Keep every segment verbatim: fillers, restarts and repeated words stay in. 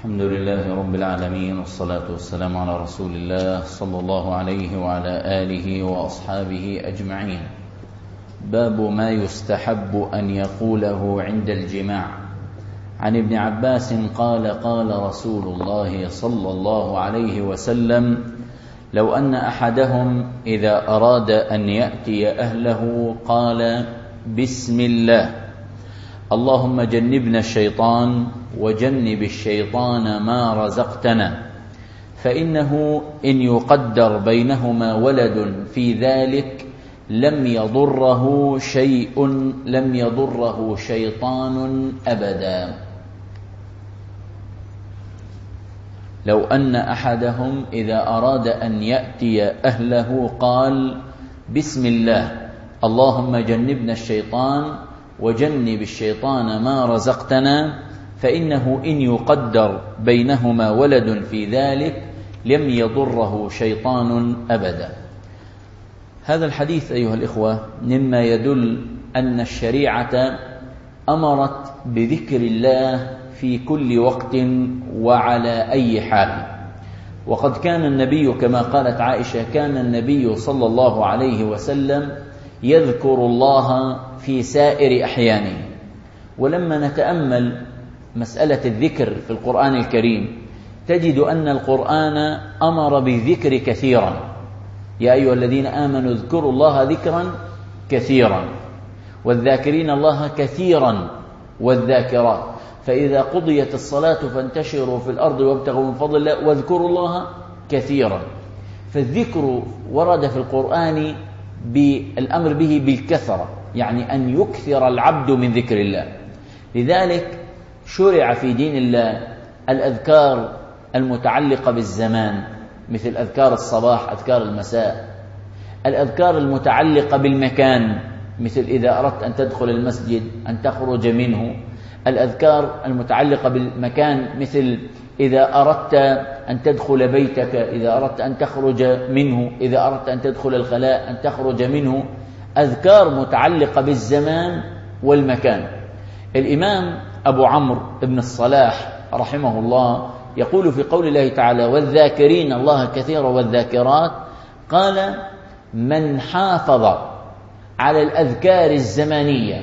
الحمد لله رب العالمين، والصلاة والسلام على رسول الله صلى الله عليه وعلى آله وأصحابه أجمعين. باب ما يستحب أن يقوله عند الجماع. عن ابن عباس قال قال رسول الله صلى الله عليه وسلم: لو أن أحدهم إذا أراد أن يأتي أهله قال: بسم الله، اللهم جنبنا الشيطان وجنب الشيطان ما رزقتنا، فإنه إن يقدر بينهما ولد في ذلك لم يضره شيء لم يضره شيطان أبدا. لو أن أحدهم إذا أراد أن يأتي أهله قال: بسم الله، اللهم جنبنا الشيطان وجنب الشيطان ما رزقتنا، فإنه إن يقدر بينهما ولد في ذلك لم يضره شيطان أبدا. هذا الحديث أيها الإخوة مما يدل أن الشريعة أمرت بذكر الله في كل وقت وعلى أي حال. وقد كان النبي كما قالت عائشة: كان النبي صلى الله عليه وسلم يذكر الله في سائر أحيانه. ولما نتأمل مسألة الذكر في القرآن الكريم تجد أن القرآن أمر بالذكر كثيرا: يا أيها الذين آمنوا اذكروا الله ذكرا كثيرا، والذاكرين الله كثيرا والذاكرات، فإذا قضيت الصلاة فانتشروا في الأرض وابتغوا من فضل الله واذكروا الله كثيرا. فالذكر ورد في القرآن بالأمر به بالكثرة، يعني أن يكثر العبد من ذكر الله. لذلك شرع في دين الله الأذكار المتعلقة بالزمان، مثل أذكار الصباح، أذكار المساء. الأذكار المتعلقة بالمكان، مثل إذا أردت أن تدخل المسجد أن تخرج منه. الأذكار المتعلقة بالمكان، مثل إذا أردت أن تدخل بيتك، إذا أردت أن تخرج منه، إذا أردت أن تدخل الخلاء أن تخرج منه. أذكار متعلقة بالزمان والمكان. الإمام أبو عمرو بن الصلاح رحمه الله يقول في قول الله تعالى: والذاكرين الله كثيرا والذاكرات، قال: من حافظ على الأذكار الزمانية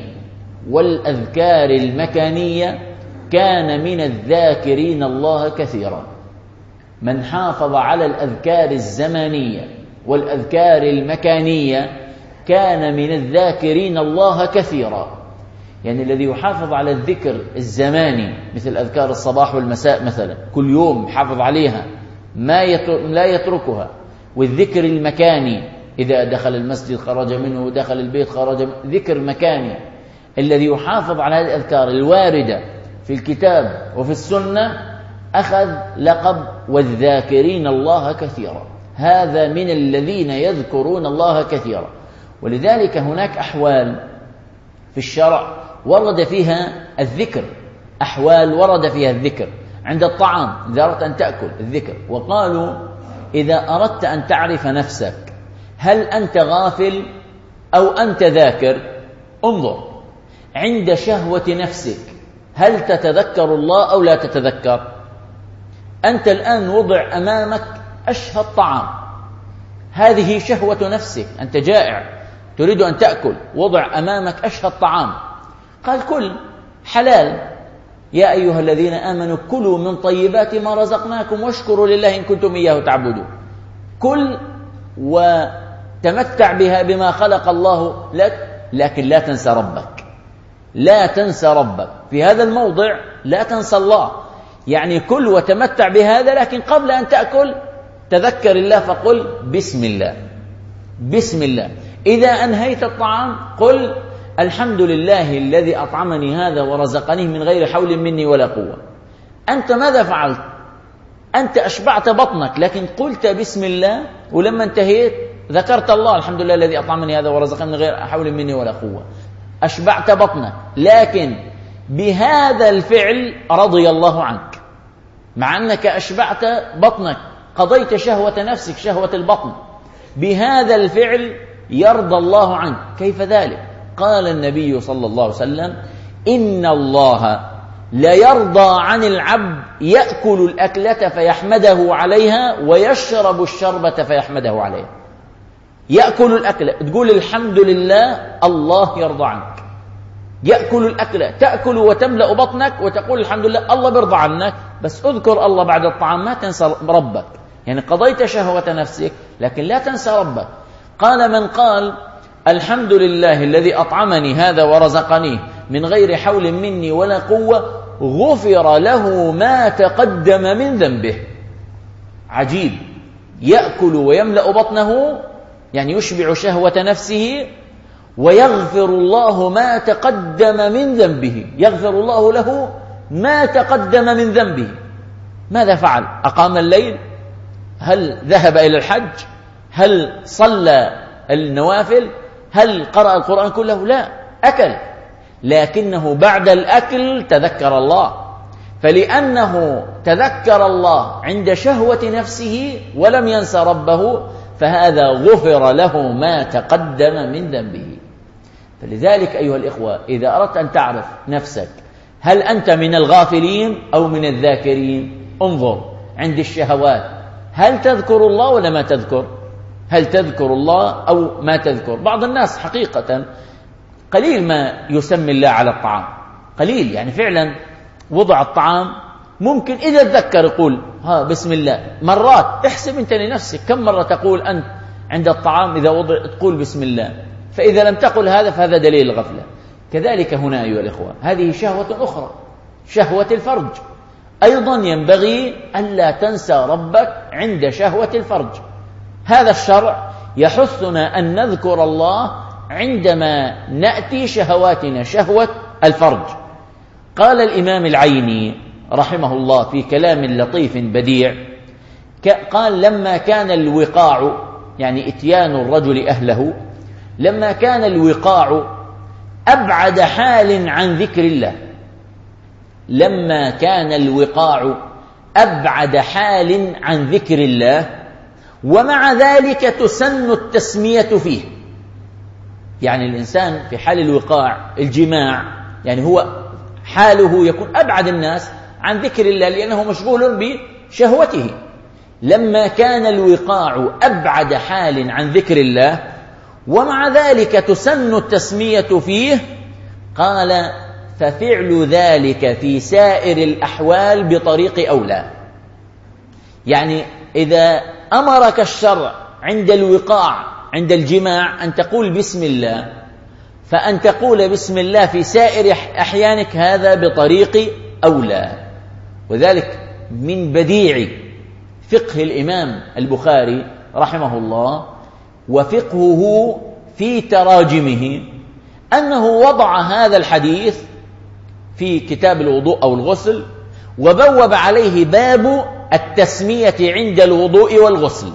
والأذكار المكانية كان من الذاكرين الله كثيرا. من حافظ على الأذكار الزمانية والأذكار المكانية كان من الذاكرين الله كثيرا. يعني الذي يحافظ على الذكر الزماني مثل أذكار الصباح والمساء مثلا، كل يوم حافظ عليها ما لا يتركها. والذكر المكاني، إذا دخل المسجد خرج منه، دخل البيت خرج منه، ذكر مكاني. الذي يحافظ على هذه الأذكار الواردة في الكتاب وفي السنة أخذ لقب والذاكرين الله كثيرا. هذا من الذين يذكرون الله كثيرا. ولذلك هناك أحوال في الشرع ورد فيها الذكر، أحوال ورد فيها الذكر. عند الطعام إذا أردت أن تأكل الذكر. وقالوا: إذا أردت أن تعرف نفسك هل أنت غافل أو أنت ذاكر، انظر عند شهوة نفسك هل تتذكر الله أو لا تتذكر. أنت الآن وضع أمامك أشهى الطعام، هذه شهوة نفسك، أنت جائع تريد أن تأكل، وضع أمامك أشهى الطعام، قال: كل حلال، يا أيها الذين آمنوا كلوا من طيبات ما رزقناكم واشكروا لله إن كنتم إياه تعبدون. كل وتمتع بها بما خلق الله لك، لكن لا تنسى ربك، لا تنسى ربك في هذا الموضع، لا تنسى الله. يعني كل وتمتع بهذا، لكن قبل أن تأكل تذكر الله فقل بسم الله، بسم الله. إذا أنهيت الطعام قل الحمد لله الذي أطعمني هذا ورزقني من غير حول مني ولا قوة. أنت ماذا فعلت؟ أنت أشبعت بطنك، لكن قلت بسم الله، ولما انتهيت ذكرت الله: الحمد لله الذي أطعمني هذا ورزقني من غير حول مني ولا قوة. أشبعت بطنك، لكن بهذا الفعل رضي الله عنك، مع أنك أشبعت بطنك، قضيت شهوة نفسك، شهوة البطن، بهذا الفعل يرضى الله عنك. كيف ذلك؟ قال النبي صلى الله عليه وسلم: إن الله لا يرضى عن العبد يأكل الأكلة فيحمده عليها ويشرب الشربة فيحمده عليها. يأكل الأكلة تقول الحمد لله الله يرضى عنك، يأكل الأكلة تأكل وتملأ بطنك وتقول الحمد لله الله بيرضى عنك، بس اذكر الله بعد الطعام، ما تنسى ربك. يعني قضيت شهوة نفسك لكن لا تنسى ربك. قال من قال الحمد لله الذي أطعمني هذا ورزقنيه من غير حول مني ولا قوة غفر له ما تقدم من ذنبه. عجيب، يأكل ويملأ بطنه يعني يشبع شهوة نفسه، ويغفر الله ما تقدم من ذنبه، يغفر الله له ما تقدم من ذنبه. ماذا فعل؟ أقام الليل؟ هل ذهب إلى الحج؟ هل صلى النوافل؟ هل قرأ القرآن كله؟ لا، أكل، لكنه بعد الأكل تذكر الله، فلأنه تذكر الله عند شهوة نفسه ولم ينسى ربه فهذا غفر له ما تقدم من ذنبه. فلذلك أيها الإخوة إذا أردت أن تعرف نفسك هل أنت من الغافلين أو من الذاكرين، انظر عند الشهوات هل تذكر الله ولا ما تذكر؟ هل تذكر الله أو ما تذكر؟ بعض الناس حقيقة قليل ما يسمي الله على الطعام، قليل، يعني فعلا وضع الطعام ممكن إذا تذكر يقول ها بسم الله. مرات احسب أنت لنفسك كم مرة تقول أنت عند الطعام إذا وضع تقول بسم الله، فإذا لم تقل هذا فهذا دليل الغفلة. كذلك هنا أيها الإخوة هذه شهوة أخرى، شهوة الفرج، أيضا ينبغي ألا تنسى ربك عند شهوة الفرج. هذا الشرع يحثنا أن نذكر الله عندما نأتي شهواتنا، شهوة الفرج. قال الإمام العيني رحمه الله في كلام لطيف بديع، قال لما كان الوقاع يعني إتيان الرجل أهله، لما كان الوقاع أبعد حال عن ذكر الله، لما كان الوقاع أبعد حال عن ذكر الله ومع ذلك تسن التسمية فيه. يعني الإنسان في حال الوقاع الجماع يعني هو حاله يكون أبعد الناس عن ذكر الله لأنه مشغول بشهوته. لما كان الوقاع أبعد حال عن ذكر الله ومع ذلك تسن التسمية فيه، قال ففعل ذلك في سائر الأحوال بطريق أولى. يعني إذا أمرك الشرع عند الوقاع عند الجماع أن تقول بسم الله، فأن تقول بسم الله في سائر أحيانك هذا بطريق أولى. وذلك من بديع فقه الإمام البخاري رحمه الله وفقهه في تراجمه أنه وضع هذا الحديث في كتاب الوضوء أو الغسل وبوب عليه باب التسمية عند الوضوء والغسل،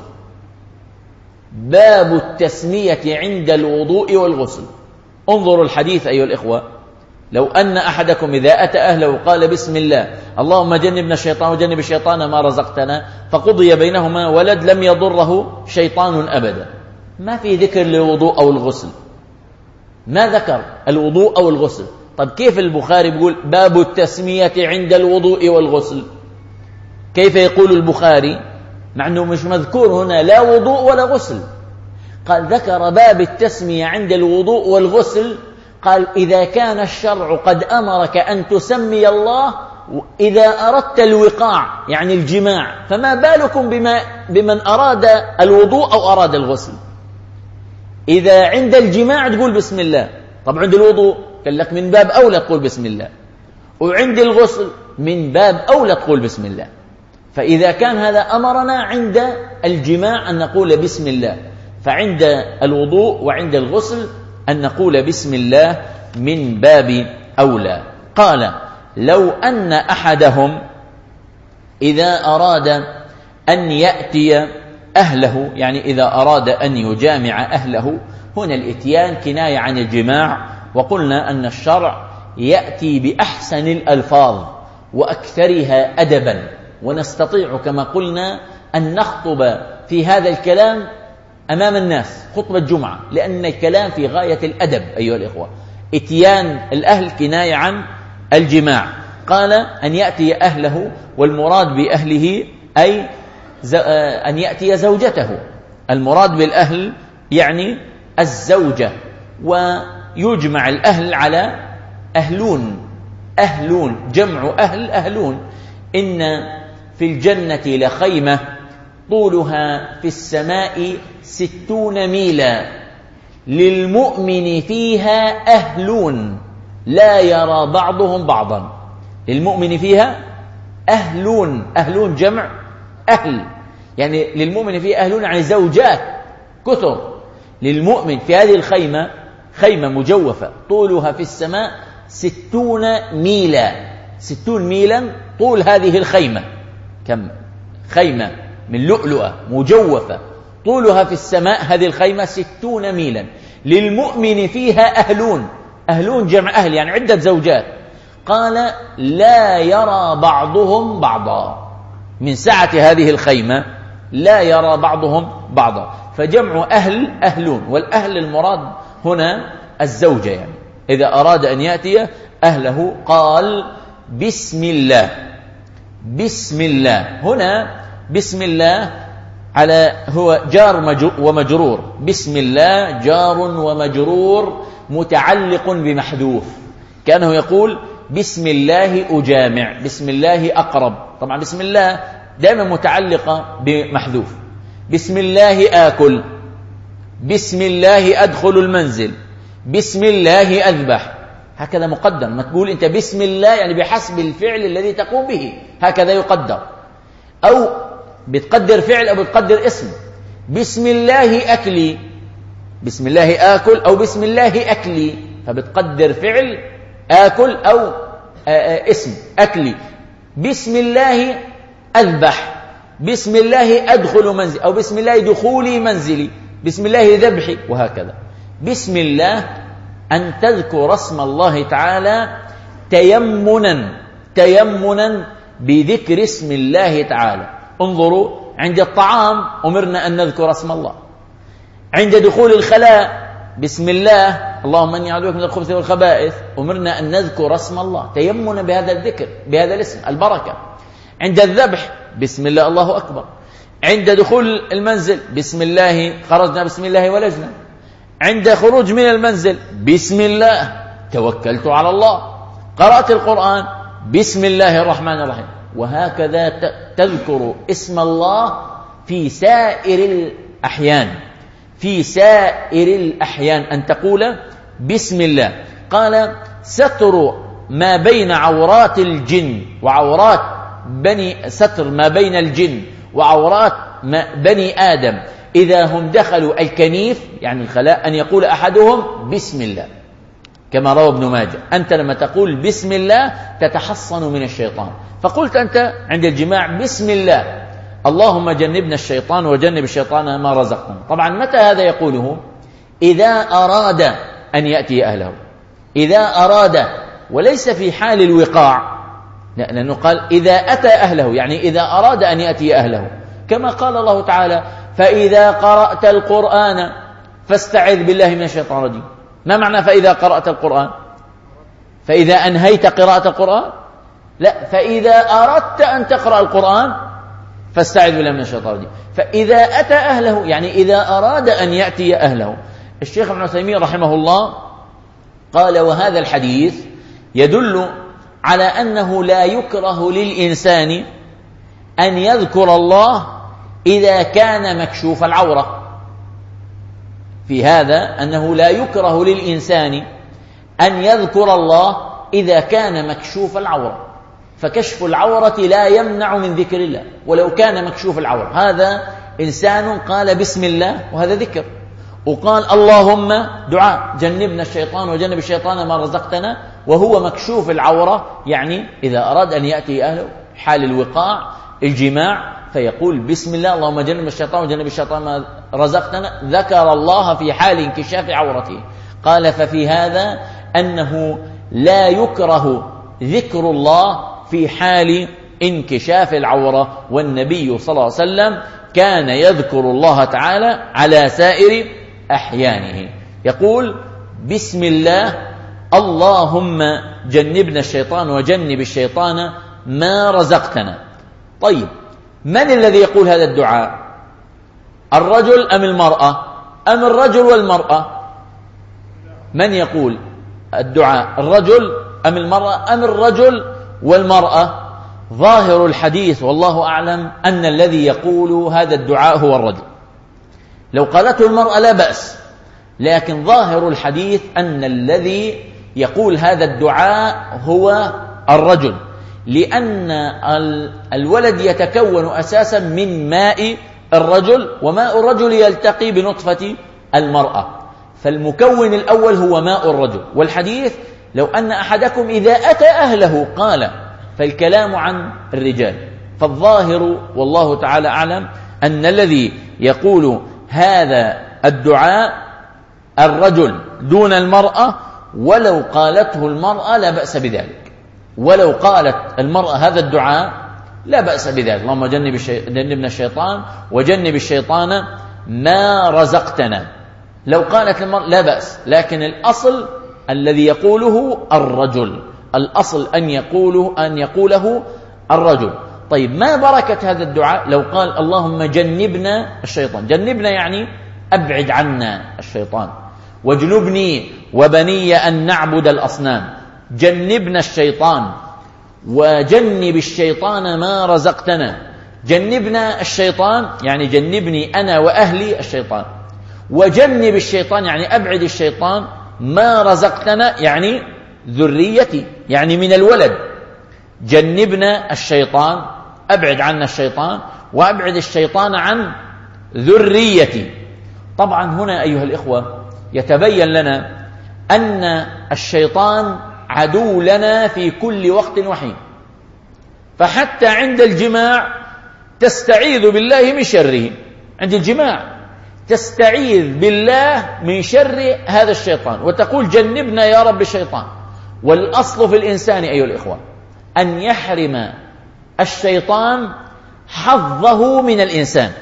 باب التسمية عند الوضوء والغسل. انظروا الحديث أيها الإخوة، لو أن أحدكم إذا أتى أهله قال بسم الله اللهم جنبنا الشيطان وجنب الشيطان ما رزقتنا فقضي بينهما ولد لم يضره شيطان أبدا. ما في ذكر للوضوء أو الغسل، ما ذكر الوضوء أو الغسل. طب كيف البخاري بيقول باب التسمية عند الوضوء والغسل؟ كيف يقول البخاري مع أنه مش مذكور هنا لا وضوء ولا غسل؟ قال ذكر باب التسمية عند الوضوء والغسل. قال إذا كان الشرع قد أمرك أن تسمي الله إذا أردت الوقاع يعني الجماع، فما بالكم بما بمن أراد الوضوء أو أراد الغسل؟ إذا عند الجماع تقول بسم الله، طب عند الوضوء قال لك من باب أولى تقول بسم الله، وعند الغسل من باب أولى تقول بسم الله. فإذا كان هذا أمرنا عند الجماع أن نقول بسم الله، فعند الوضوء وعند الغسل أن نقول بسم الله من باب أولى. قال لو أن أحدهم إذا أراد أن يأتي أهله، يعني إذا أراد أن يجامع أهله، هنا الإتيان كناية عن الجماع، وقلنا أن الشرع يأتي بأحسن الألفاظ وأكثرها أدبا، ونستطيع كما قلنا أن نخطب في هذا الكلام أمام الناس خطبة جمعة، لأن الكلام في غاية الأدب أيها الإخوة. إتيان الأهل كناية عن الجماع. قال أن يأتي أهله، والمراد بأهله أي أن يأتي زوجته. المراد بالأهل يعني الزوجة، ويجمع الأهل على أهلون. أهلون جمع أهل أهلون. إن في الجنة لخيمة طولها في السماء ستون ميلا للمؤمن فيها أهلون لا يرى بعضهم بعضا. للمؤمن فيها أهلون، أهلون جمع أهل، يعني للمؤمن فيها أهلون يعني زوجات كثر. للمؤمن في هذه الخيمة، خيمة مجوفة طولها في السماء ستون ميلا. ستون ميلا طول هذه الخيمة. كم خيمة من لؤلؤة مجوفة طولها في السماء هذه الخيمة ستون ميلا للمؤمن فيها أهلون. أهلون جمع أهل يعني عدة زوجات. قال لا يرى بعضهم بعضا. من سعة هذه الخيمة لا يرى بعضهم بعضا، فجمع أهل أهلون، والأهل المراد هنا الزوجة. يعني إذا أراد أن يأتي أهله قال بسم الله. بسم الله هنا بسم الله على هو جار ومجرور. بسم الله جار ومجرور متعلق بمحذوف، كأنه يقول بسم الله أجامع، بسم الله أقرب. طبعا بسم الله دائما متعلقة بمحذوف. بسم الله آكل، بسم الله أدخل المنزل، بسم الله أذبح، هكذا مقدر. ما تقول أنت بسم الله يعني بحسب الفعل الذي تقوم به، هكذا يقدر. أو بتقدر فعل أو بتقدر اسم. بسم الله أكلي، بسم الله آكل، أو بسم الله أكلي، فبتقدر فعل آكل أو اسم أكلي. بسم الله أذبح، بسم الله أدخل منزل، أو بسم الله دخولي منزلي، بسم الله ذبحي، وهكذا. بسم الله أن تذكر اسم الله تعالى تيمنا تيمنا بذكر اسم الله تعالى. انظروا، عند الطعام أمرنا أن نذكر اسم الله. عند دخول الخلاء بسم الله اللهم إني أعوذ بك من الخبث والخبائث، أمرنا أن نذكر اسم الله تيمنا بهذا الذكر، بهذا الاسم، البركة. عند الذبح بسم الله الله أكبر. عند دخول المنزل بسم الله خرجنا، بسم الله ولجنا. عند خروج من المنزل بسم الله توكلت على الله. قرأت القرآن بسم الله الرحمن الرحيم. وهكذا تذكر اسم الله في سائر الأحيان، في سائر الأحيان أن تقول بسم الله. قال ستر ما بين عورات الجن وعورات بني ستر ما بين الجن وعورات بني آدم إذا هم دخلوا الكنيف يعني الخلاء، أن يقول أحدهم بسم الله، كما روى ابن ماجه. أنت لما تقول بسم الله تتحصن من الشيطان. فقلت أنت عند الجماع بسم الله اللهم جنبنا الشيطان وجنب الشيطان ما رزقنا. طبعا متى هذا يقوله؟ إذا أراد أن يأتي أهله، إذا أراد، وليس في حال الوقاع، لأنه قال إذا أتى أهله، يعني إذا أراد أن يأتي أهله، كما قال الله تعالى فإذا قرأت القرآن فاستعذ بالله من الشيطان الرجيم. ما معنى فإذا قرأت القرآن؟ فإذا أنهيت قراءة القرآن؟ لا، فإذا أردت أن تقرأ القرآن فاستعذ بالله من الشيطان الرجيم. فإذا أتى أهله يعني إذا أراد أن يأتي أهله. الشيخ ابن عثيمين رحمه الله قال وهذا الحديث يدل على أنه لا يكره للإنسان أن يذكر الله إذا كان مكشوف العورة. في هذا أنه لا يكره للإنسان أن يذكر الله إذا كان مكشوف العورة، فكشف العورة لا يمنع من ذكر الله ولو كان مكشوف العورة. هذا إنسان قال بسم الله وهذا ذكر، وقال اللهم دعاء جنبنا الشيطان وجنب الشيطان ما رزقتنا وهو مكشوف العورة، يعني إذا أراد أن يأتي أهله حال الوقاع الجماع فيقول بسم الله اللهم جنب الشيطان وجنب الشيطان ما رزقتنا، ذكر الله في حال انكشاف عورته. قال ففي هذا أنه لا يكره ذكر الله في حال انكشاف العورة، والنبي صلى الله عليه وسلم كان يذكر الله تعالى على سائر أحيانه. يقول بسم الله اللهم جنبنا الشيطان وجنب الشيطان ما رزقتنا. طيب، من الذي يقول هذا الدعاء؟ الرجل أم المرأة؟ أم الرجل والمرأة؟ من يقول الدعاء، الرجل أم المرأة أم الرجل والمرأة؟ ظاهر الحديث والله أعلم أن الذي يقول هذا الدعاء هو الرجل. لو قالته المرأة لا بأس، لكن ظاهر الحديث أن الذي يقول هذا الدعاء هو الرجل، لأن الولد يتكون أساسا من ماء الرجل، وماء الرجل يلتقي بنطفة المرأة، فالمكون الأول هو ماء الرجل. والحديث لو أن أحدكم إذا أتى أهله قال، فالكلام عن الرجال. فالظاهر والله تعالى أعلم أن الذي يقول هذا الدعاء الرجل دون المرأة، ولو قالته المرأة لا بأس بذلك. ولو قالت المرأة هذا الدعاء لا بأس بذلك، اللهم جنب الشي... جنبنا الشيطان وجنب الشيطان ما رزقتنا. لو قالت المرأة لا بأس، لكن الأصل الذي يقوله الرجل، الأصل أن يقوله أن يقوله الرجل. طيب، ما بركة هذا الدعاء لو قال اللهم جنبنا الشيطان؟ جنبنا يعني أبعد عنا الشيطان، واجنبني وبني أن نعبد الأصنام. جنبنا الشيطان وجنب الشيطان ما رزقتنا. جنبنا الشيطان يعني جنبني أنا وأهلي الشيطان، وجنب الشيطان يعني أبعد الشيطان، ما رزقتنا يعني ذريتي، يعني من الولد. جنبنا الشيطان، أبعد عنا الشيطان، وأبعد الشيطان عن ذريتي. طبعا هنا أيها الإخوة يتبين لنا أن الشيطان عدو لنا في كل وقت وحين، فحتى عند الجماع تستعيذ بالله من شره. عند الجماع تستعيذ بالله من شر هذا الشيطان وتقول جنبنا يا رب الشيطان. والأصل في الإنسان أيها الإخوة أن يحرم الشيطان حظه من الإنسان.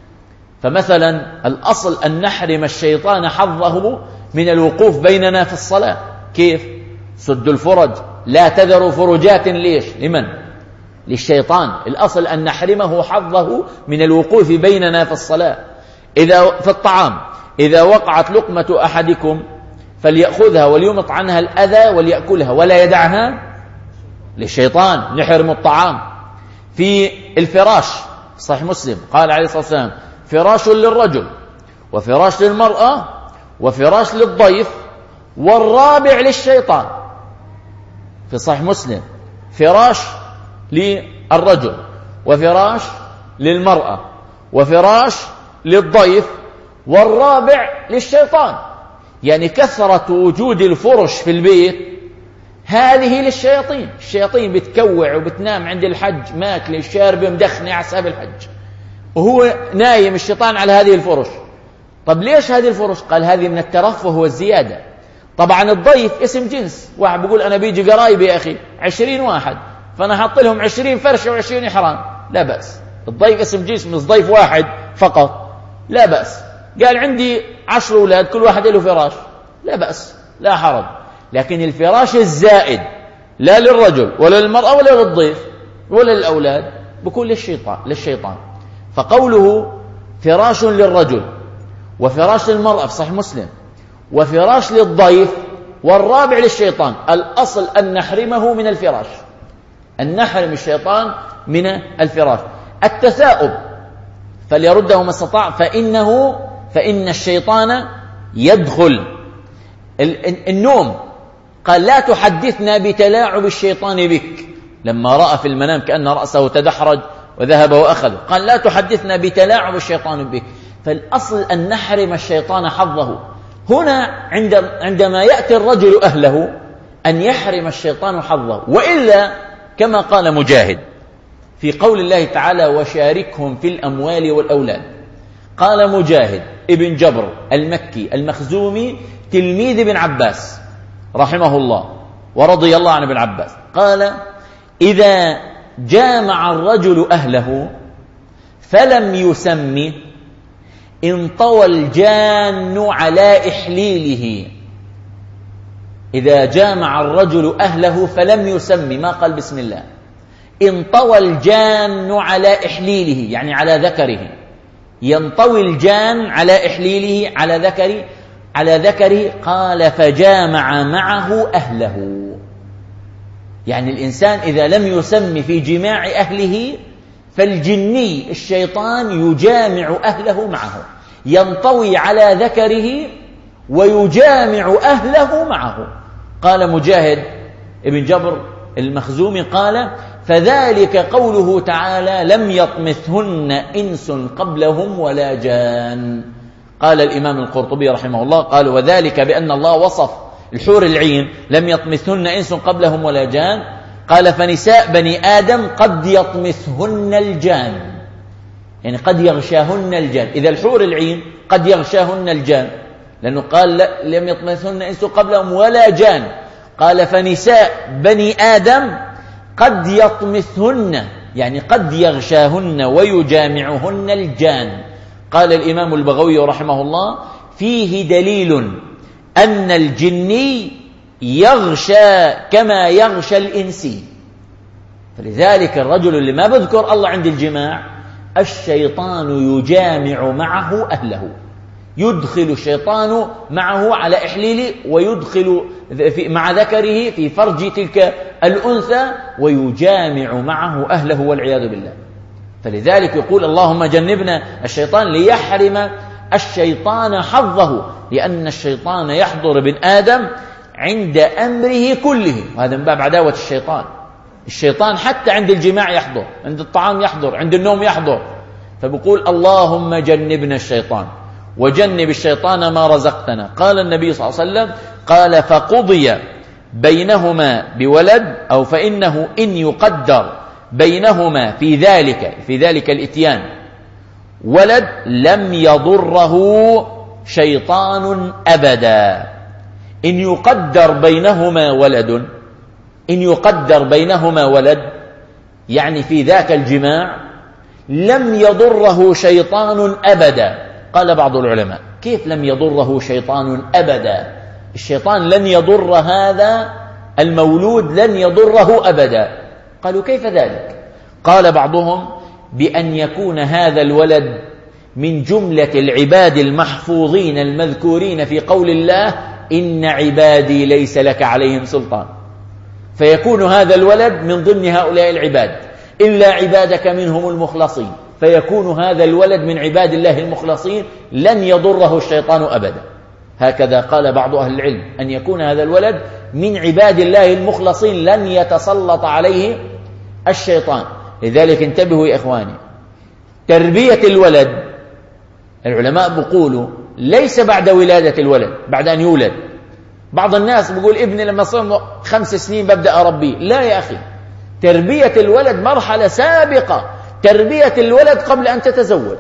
فمثلا الأصل أن نحرم الشيطان حظه من الوقوف بيننا في الصلاة. كيف؟ سد الفرج، لا تذروا فرجات. ليش؟ لمن؟ للشيطان. الأصل أن نحرمه حظه من الوقوف بيننا في الصلاة. إذا في الطعام، إذا وقعت لقمة أحدكم فليأخذها وليمط عنها الأذى وليأكلها ولا يدعها للشيطان، نحرم الطعام. في الفراش صحيح مسلم قال عليه الصلاة والسلام فراش للرجل وفراش للمرأة وفراش للضيف والرابع للشيطان. في صحيح مسلم فراش للرجل وفراش للمرأة وفراش للضيف والرابع للشيطان. يعني كثرة وجود الفرش في البيت هذه للشياطين. الشياطين بتكوع وبتنام عند الحج ماكل الشارب مدخن عساب الحج، وهو نايم الشيطان على هذه الفرش. طب ليش هذه الفرش؟ قال هذه من الترفه والزيادة. طبعا الضيف اسم جنس، واحد بيقول أنا بيجي قرايبي يا أخي عشرين واحد فأنا حط لهم عشرين فرشة وعشرين إحرام، لا بأس. الضيف اسم جنس مش ضيف واحد فقط، لا بأس. قال عندي عشر أولاد كل واحد له فراش، لا بأس، لا حرج. لكن الفراش الزائد لا للرجل ولا للمرأة ولا للضيف ولا للأولاد، بكل للشيطان للشيطان. فقوله فراش للرجل وفراش للمرأة في صحيح مسلم وفراش للضيف والرابع للشيطان، الأصل أن نحرمه من الفراش، أن نحرم الشيطان من الفراش. التثاؤب فليرده ما استطاع فإنه فإن الشيطان يدخل. النوم قال لا تحدثنا بتلاعب الشيطان بك، لما رأى في المنام كأن رأسه تدحرج وذهب وأخذه، قال لا تحدثنا بتلاعب الشيطان بك. فالأصل أن نحرم الشيطان حظه. هنا عند عندما يأتي الرجل أهله أن يحرم الشيطان حظه، وإلا كما قال مجاهد في قول الله تعالى وشاركهم في الأموال والأولاد. قال مجاهد ابن جبر المكي المخزومي تلميذ ابن عباس رحمه الله ورضي الله عن ابن عباس، قال إذا جامع الرجل أهله فلم يسمي انطوى الجان على إحليله. إذا جامع الرجل أهله فلم يسمي، ما قال بسم الله، انطوى الجان على إحليله، يعني على ذكره، ينطوي الجان على إحليله على ذكره على ذكره قال فجامع معه أهله. يعني الإنسان إذا لم يسمي في جماع أهله فالجني الشيطان يجامع أهله معه، ينطوي على ذكره ويجامع أهله معه. قال مجاهد ابن جبر المخزومي قال فذلك قوله تعالى لم يطمثهن إنس قبلهم ولا جان. قال الإمام القرطبي رحمه الله قال وذلك بأن الله وصف الحور العين لم يطمثهن إنس قبلهم ولا جان، قال فنساء بني آدم قد يطمثهن الجان، يعني قد يغشاهن الجان. إذا الحور العين قد يغشاهن الجان، لأنه قال لم يطمثهن إنس قبلهم ولا جان، قال فنساء بني آدم قد يطمثهن، يعني قد يغشاهن ويجامعهن الجان. قال الإمام البغوي رحمه الله فيه دليل أن الجني يغشى كما يغشى الإنسي. فلذلك الرجل اللي ما بذكر الله عند الجماع الشيطان يجامع معه أهله، يدخل الشيطان معه على إحليله ويدخل مع ذكره في فرج تلك الأنثى ويجامع معه أهله والعياذ بالله. فلذلك يقول اللهم جنبنا الشيطان ليحرم الشيطان حظه، لأن الشيطان يحضر ابن آدم عند أمره كله، وهذا من باب عداوة الشيطان. الشيطان حتى عند الجماع يحضر، عند الطعام يحضر، عند النوم يحضر. فبقول اللهم جنبنا الشيطان وجنب الشيطان ما رزقتنا. قال النبي صلى الله عليه وسلم قال فقضي بينهما بولد أو فإنه إن يقدر بينهما في ذلك في ذلك الإتيان ولد لم يضره شيطان أبدا. إن يقدر بينهما ولد، إن يقدر بينهما ولد يعني في ذاك الجماع لم يضره شيطان أبدا. قال بعض العلماء كيف لم يضره شيطان أبدا؟ الشيطان لن يضر هذا المولود، لن يضره أبدا. قالوا كيف ذلك؟ قال بعضهم بأن يكون هذا الولد من جملة العباد المحفوظين المذكورين في قول الله إن عبادي ليس لك عليهم سلطان، فيكون هذا الولد من ضمن هؤلاء العباد إلا عبادك منهم المخلصين، فيكون هذا الولد من عباد الله المخلصين لن يضره الشيطان أبدا. هكذا قال بعض أهل العلم أن يكون هذا الولد من عباد الله المخلصين لن يتسلط عليه الشيطان. لذلك انتبهوا يا إخواني، تربية الولد العلماء بيقولوا ليس بعد ولادة الولد، بعد أن يولد. بعض الناس بيقول ابني لما صار خمس سنين ببدأ أربيه. لا يا أخي، تربية الولد مرحلة سابقة. تربية الولد قبل أن تتزوج،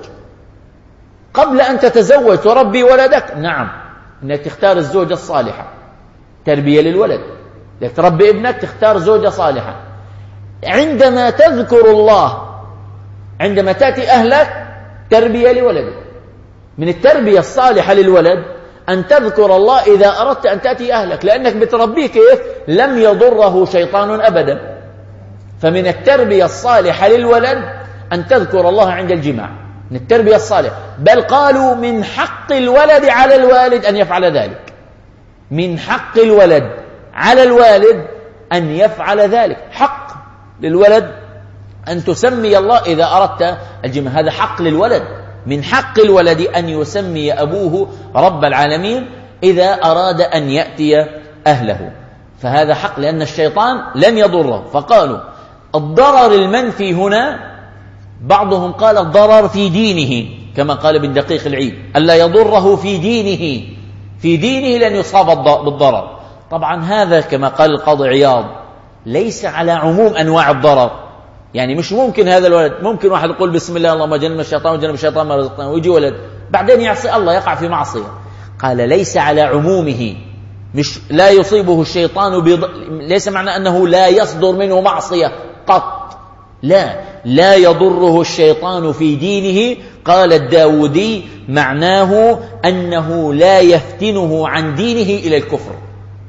قبل أن تتزوج تربي ولدك. نعم، أنك تختار الزوجة الصالحة، تربية للولد. لك تربي ابنك تختار زوجة صالحة. عندما تذكر الله، عندما تأتي أهلك تربية لولدك. من التربية الصالحة للولد أن تذكر الله إذا أردت أن تأتي أهلك، لأنك بتربيه كيف؟ لم يضره شيطان أبدا. فمن التربية الصالحة للولد أن تذكر الله عند الجماع، من التربية الصالحة. بل قالوا من حق الولد على الوالد أن يفعل ذلك، من حق الولد على الوالد أن يفعل ذلك. حق للولد أن تسمي الله إذا أردت الجماع، هذا حق للولد. من حق الولد أن يسمي أبوه رب العالمين إذا أراد أن يأتي أهله، فهذا حق لأن الشيطان لن يضره. فقالوا الضرر المنفي هنا بعضهم قال الضرر في دينه، كما قال ابن دقيق العيد ألا يضره في دينه، في دينه لن يصاب بالضرر. طبعا هذا كما قال القاضي عياض ليس على عموم أنواع الضرر. يعني مش ممكن هذا الولد، ممكن واحد يقول بسم الله اللهم جنب الشيطان وجنب الشيطان ما رزقنا، ويجي ولد بعدين يعصي الله، يقع في معصية. قال ليس على عمومه، مش لا يصيبه الشيطان بض... ليس معنى أنه لا يصدر منه معصية قط، لا لا يضره الشيطان في دينه. قال الداودي معناه أنه لا يفتنه عن دينه إلى الكفر،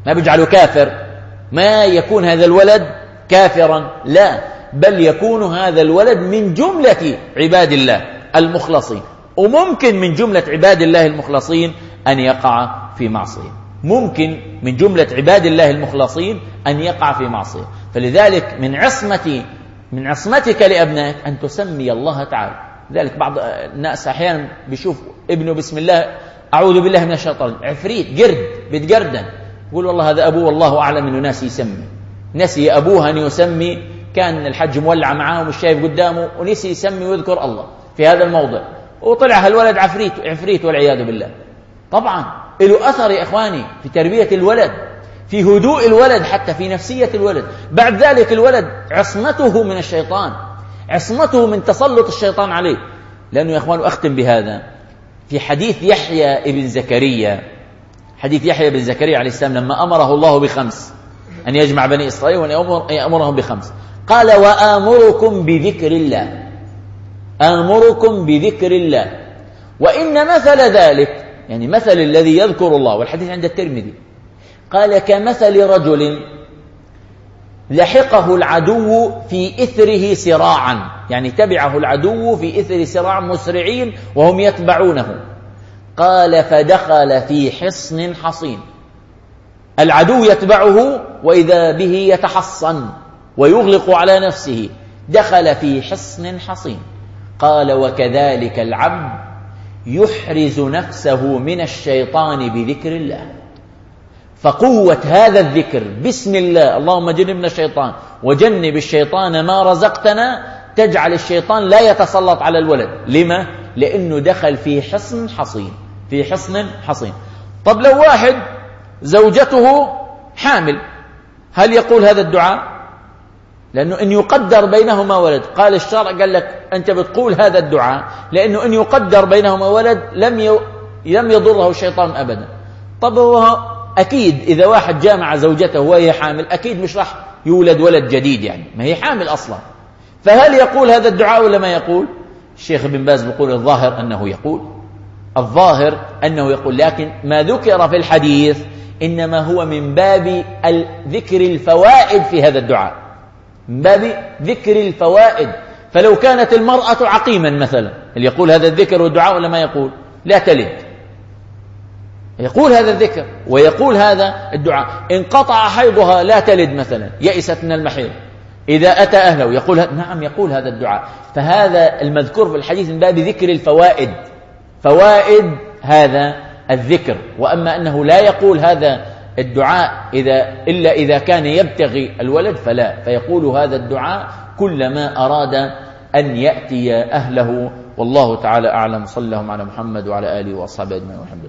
ما بيجعله كافر، ما يكون هذا الولد كافرا، لا، بل يكون هذا الولد من جملة عباد الله المخلصين. وممكن من جملة عباد الله المخلصين أن يقع في معصية، ممكن من جملة عباد الله المخلصين أن يقع في معصية. فلذلك من عصمة من عصمتك لأبنائك أن تسمي الله تعالى. لذلك بعض الناس أحيانا بيشوف ابنه بسم الله أعوذ بالله من الشيطان، عفريت قرد بيتقردن، يقول والله هذا أبوه والله أعلم أنه ناسي يسمي، نسي أبوه أن يسمي، كان الحج مولع معاه ومش شايف قدامه ونسي يسمي ويذكر الله في هذا الموضع، وطلع هالولد عفريت عفريت والعياذ بالله. طبعا له أثر يا إخواني في تربية الولد، في هدوء الولد، حتى في نفسية الولد. بعد ذلك الولد عصمته من الشيطان، عصمته من تسلط الشيطان عليه. لأنه يا إخوان أختم بهذا، في حديث يحيى ابن زكريا، حديث يحيى بن زكريا عليه السلام لما أمره الله بخمس، أن يجمع بني إسرائيل وأن يأمرهم بخمس، قال وآمركم بذكر الله، آمركم بذكر الله، وإن مثل ذلك، يعني مثل الذي يذكر الله، والحديث عند الترمذي، قال كمثل رجل لحقه العدو في إثره سراعا، يعني تبعه العدو في إثر سراع مسرعين وهم يتبعونه، قال فدخل في حصن حصين، العدو يتبعه وإذا به يتحصن ويغلق على نفسه، دخل في حصن حصين، قال وكذلك العبد يحرز نفسه من الشيطان بذكر الله. فقوة هذا الذكر بسم الله اللهم جنبنا الشيطان وجنب الشيطان ما رزقتنا تجعل الشيطان لا يتسلط على الولد. لما؟ لأنه دخل في حصن حصين، في حصن حصين. طب لو واحد زوجته حامل، هل يقول هذا الدعاء؟ لأنه إن يقدر بينهما ولد، قال الشرع قال لك أنت بتقول هذا الدعاء لأنه إن يقدر بينهما ولد لم لم يضره الشيطان أبدا. طب هو أكيد إذا واحد جامع زوجته وهي حامل أكيد مش راح يولد ولد جديد، يعني ما هي حامل أصلا، فهل يقول هذا الدعاء ولا ما يقول؟ الشيخ ابن باز بيقول الظاهر أنه يقول، الظاهر أنه يقول، لكن ما ذكر في الحديث إنما هو من باب ذكر الفوائد في هذا الدعاء، من باب ذكر الفوائد. فلو كانت المرأة عقيما مثلا، هل يقول هذا الذكر والدعاء ولا ما يقول؟ لا تلد، يقول هذا الذكر ويقول هذا الدعاء. انقطع حيضها لا تلد مثلا، يئست من المحيض، إذا أتى أهله يقول نعم يقول هذا الدعاء. فهذا المذكور في الحديث من باب ذكر الفوائد، فوائد هذا الذكر. وأما أنه لا يقول هذا الدعاء إذا إلا إذا كان يبتغي الولد فلا، فيقول هذا الدعاء كلما أراد أن يأتي أهله. والله تعالى أعلم. صلى الله على محمد وعلى آله وأصحابه أجمعين.